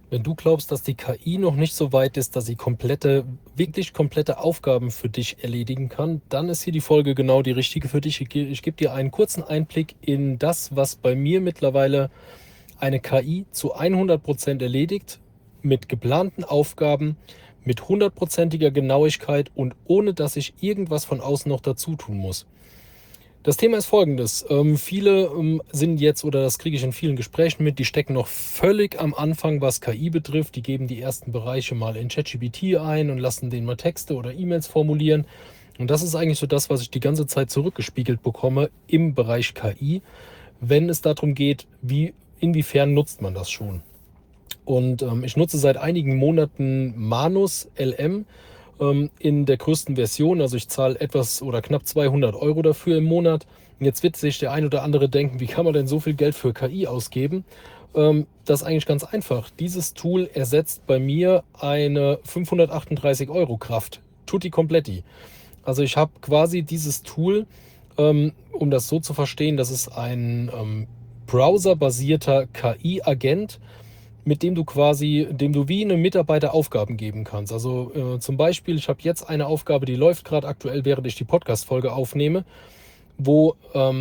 Wenn du glaubst, dass die KI noch nicht so weit ist, dass sie wirklich komplette Aufgaben für dich erledigen kann, dann ist hier die Folge genau die richtige für dich. Ich gebe dir einen kurzen Einblick in das, was bei mir mittlerweile eine KI zu 100% erledigt, mit geplanten Aufgaben, mit 100%iger Genauigkeit und ohne dass ich irgendwas von außen noch dazu tun muss. Das Thema ist folgendes. Viele sind jetzt, oder das kriege ich in vielen Gesprächen mit, die stecken noch völlig am Anfang, was KI betrifft. Die geben die ersten Bereiche mal in ChatGPT ein und lassen den mal Texte oder E-Mails formulieren. Und das ist eigentlich so das, was ich die ganze Zeit zurückgespiegelt bekomme im Bereich KI, wenn es darum geht, inwiefern nutzt man das schon. Und ich nutze seit einigen Monaten Manus LM in der größten Version. Also ich zahle etwas oder knapp 200 € dafür im Monat. Und jetzt wird sich der ein oder andere denken, wie kann man denn so viel Geld für KI ausgeben? Das ist eigentlich ganz einfach. Dieses Tool ersetzt bei mir eine 538 € Kraft. Tutti completi. Also ich habe quasi dieses Tool, um das so zu verstehen, das ist ein browserbasierter KI-Agent, mit dem du wie einem Mitarbeiter Aufgaben geben kannst. Also zum Beispiel, ich habe jetzt eine Aufgabe, die läuft gerade aktuell, während ich die Podcast-Folge aufnehme, wo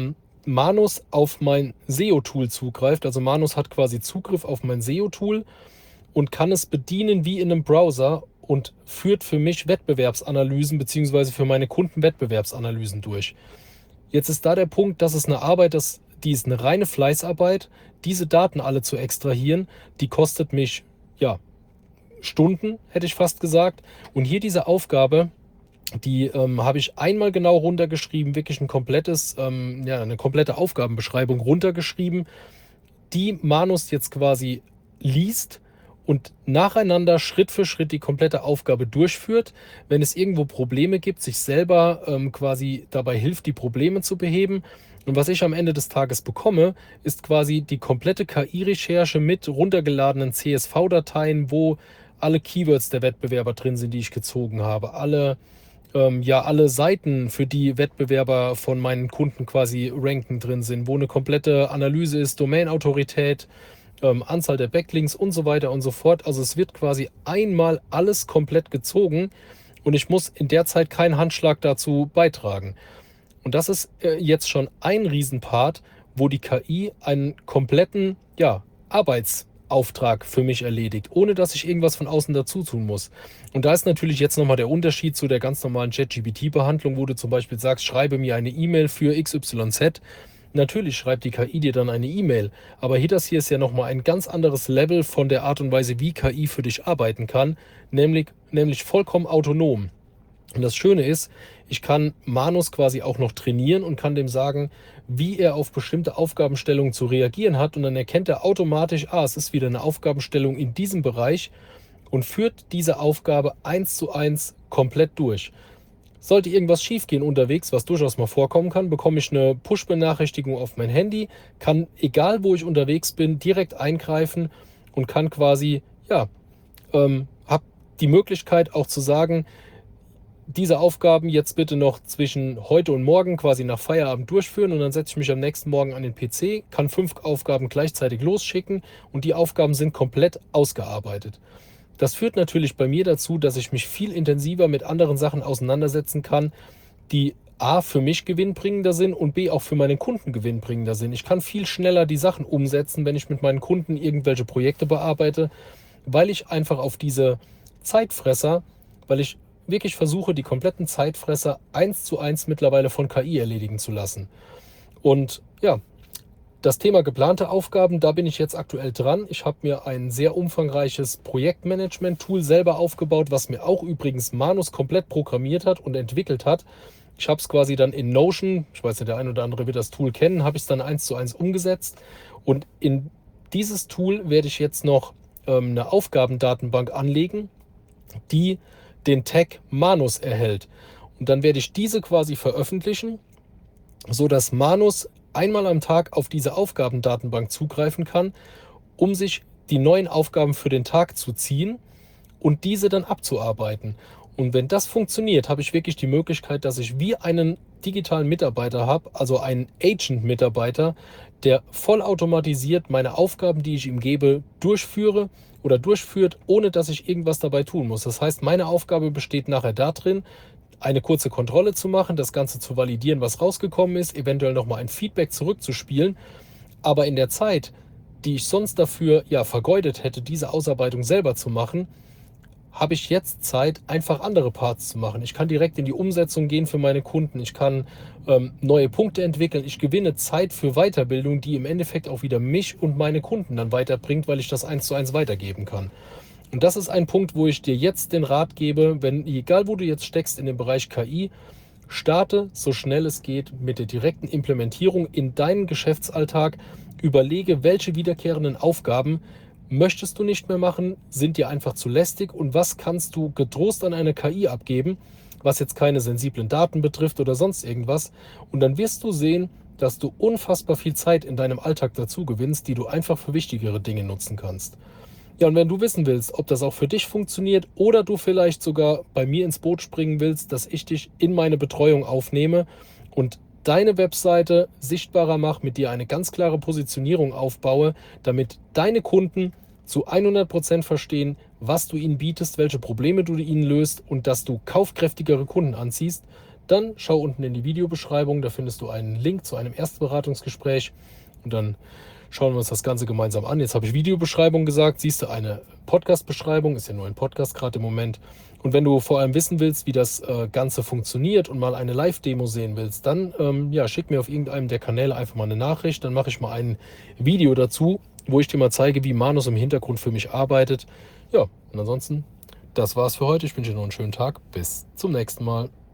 Manus auf mein SEO-Tool zugreift. Also Manus hat quasi Zugriff auf mein SEO-Tool und kann es bedienen wie in einem Browser und führt für mich Wettbewerbsanalysen beziehungsweise für meine Kunden Wettbewerbsanalysen durch. Jetzt ist da der Punkt, das ist eine Arbeit, die ist eine reine Fleißarbeit. Diese Daten alle zu extrahieren, die kostet mich, ja, Stunden, hätte ich fast gesagt. Und hier diese Aufgabe, die habe ich einmal genau runtergeschrieben, wirklich eine komplette Aufgabenbeschreibung runtergeschrieben, die Manus jetzt quasi liest und nacheinander Schritt für Schritt die komplette Aufgabe durchführt. Wenn es irgendwo Probleme gibt, sich selber quasi dabei hilft, die Probleme zu beheben. Und was ich am Ende des Tages bekomme, ist quasi die komplette KI-Recherche mit runtergeladenen CSV-Dateien, wo alle Keywords der Wettbewerber drin sind, die ich gezogen habe, alle Seiten, für die Wettbewerber von meinen Kunden quasi ranken drin sind, wo eine komplette Analyse ist, Domain-Autorität, Anzahl der Backlinks und so weiter und so fort. Also es wird quasi einmal alles komplett gezogen und ich muss in der Zeit keinen Handschlag dazu beitragen. Und das ist jetzt schon ein Riesenpart, wo die KI einen kompletten, ja, Arbeitsauftrag für mich erledigt, ohne dass ich irgendwas von außen dazu tun muss. Und da ist natürlich jetzt nochmal der Unterschied zu der ganz normalen ChatGPT-Behandlung, wo du zum Beispiel sagst, schreibe mir eine E-Mail für XYZ. Natürlich schreibt die KI dir dann eine E-Mail, aber das hier ist ja nochmal ein ganz anderes Level von der Art und Weise, wie KI für dich arbeiten kann, nämlich vollkommen autonom. Und das Schöne ist, ich kann Manus quasi auch noch trainieren und kann dem sagen, wie er auf bestimmte Aufgabenstellungen zu reagieren hat. Und dann erkennt er automatisch, es ist wieder eine Aufgabenstellung in diesem Bereich und führt diese Aufgabe 1:1 komplett durch. Sollte irgendwas schiefgehen unterwegs, was durchaus mal vorkommen kann, bekomme ich eine Push-Benachrichtigung auf mein Handy, kann, egal wo ich unterwegs bin, direkt eingreifen und kann quasi, habe die Möglichkeit auch zu sagen, diese Aufgaben jetzt bitte noch zwischen heute und morgen quasi nach Feierabend durchführen und dann setze ich mich am nächsten Morgen an den PC, kann 5 Aufgaben gleichzeitig losschicken und die Aufgaben sind komplett ausgearbeitet. Das führt natürlich bei mir dazu, dass ich mich viel intensiver mit anderen Sachen auseinandersetzen kann, die A für mich gewinnbringender sind und B auch für meinen Kunden gewinnbringender sind. Ich kann viel schneller die Sachen umsetzen, wenn ich mit meinen Kunden irgendwelche Projekte bearbeite, weil ich einfach auf diese Zeitfresser, weil ich wirklich versuche, die kompletten Zeitfresser 1:1 mittlerweile von KI erledigen zu lassen. Und ja, das Thema geplante Aufgaben, da bin ich jetzt aktuell dran. Ich habe mir ein sehr umfangreiches Projektmanagement-Tool selber aufgebaut, was mir auch übrigens Manus komplett programmiert hat und entwickelt hat. Ich habe es quasi dann in Notion, ich weiß nicht, der ein oder andere wird das Tool kennen, habe ich es dann 1:1 umgesetzt. Und in dieses Tool werde ich jetzt noch eine Aufgabendatenbank anlegen, die den Tag Manus erhält. Und dann werde ich diese quasi veröffentlichen, sodass Manus einmal am Tag auf diese Aufgabendatenbank zugreifen kann, um sich die neuen Aufgaben für den Tag zu ziehen und diese dann abzuarbeiten. Und wenn das funktioniert, habe ich wirklich die Möglichkeit, dass ich wie einen digitalen Mitarbeiter habe, also einen Agent-Mitarbeiter, der vollautomatisiert meine Aufgaben, die ich ihm gebe, durchführe oder durchführt, ohne dass ich irgendwas dabei tun muss. Das heißt, meine Aufgabe besteht nachher darin, eine kurze Kontrolle zu machen, das Ganze zu validieren, was rausgekommen ist, eventuell nochmal ein Feedback zurückzuspielen. Aber in der Zeit, die ich sonst dafür vergeudet hätte, diese Ausarbeitung selber zu machen, habe ich jetzt Zeit, einfach andere Parts zu machen. Ich kann direkt in die Umsetzung gehen für meine Kunden. Ich kann neue Punkte entwickeln. Ich gewinne Zeit für Weiterbildung, die im Endeffekt auch wieder mich und meine Kunden dann weiterbringt, weil ich das 1:1 weitergeben kann. Und das ist ein Punkt, wo ich dir jetzt den Rat gebe, wenn, egal wo du jetzt steckst in dem Bereich KI, starte so schnell es geht mit der direkten Implementierung in deinen Geschäftsalltag. Überlege, welche wiederkehrenden Aufgaben möchtest du nicht mehr machen, sind dir einfach zu lästig und was kannst du getrost an eine KI abgeben, was jetzt keine sensiblen Daten betrifft oder sonst irgendwas. Und dann wirst du sehen, dass du unfassbar viel Zeit in deinem Alltag dazu gewinnst, die du einfach für wichtigere Dinge nutzen kannst. Ja, und wenn du wissen willst, ob das auch für dich funktioniert oder du vielleicht sogar bei mir ins Boot springen willst, dass ich dich in meine Betreuung aufnehme und deine Webseite sichtbarer mache, mit dir eine ganz klare Positionierung aufbaue, damit deine Kunden zu 100% verstehen, was du ihnen bietest, welche Probleme du ihnen löst und dass du kaufkräftigere Kunden anziehst, dann schau unten in die Videobeschreibung, da findest du einen Link zu einem Erstberatungsgespräch und dann schauen wir uns das Ganze gemeinsam an. Jetzt habe ich Videobeschreibung gesagt, siehst du eine Podcast-Beschreibung, ist ja nur ein Podcast gerade im Moment. Und wenn du vor allem wissen willst, wie das Ganze funktioniert und mal eine Live-Demo sehen willst, dann schick mir auf irgendeinem der Kanäle einfach mal eine Nachricht, dann mache ich mal ein Video dazu, wo ich dir mal zeige, wie Manus im Hintergrund für mich arbeitet. Ja, und ansonsten, das war's für heute. Ich wünsche dir noch einen schönen Tag. Bis zum nächsten Mal.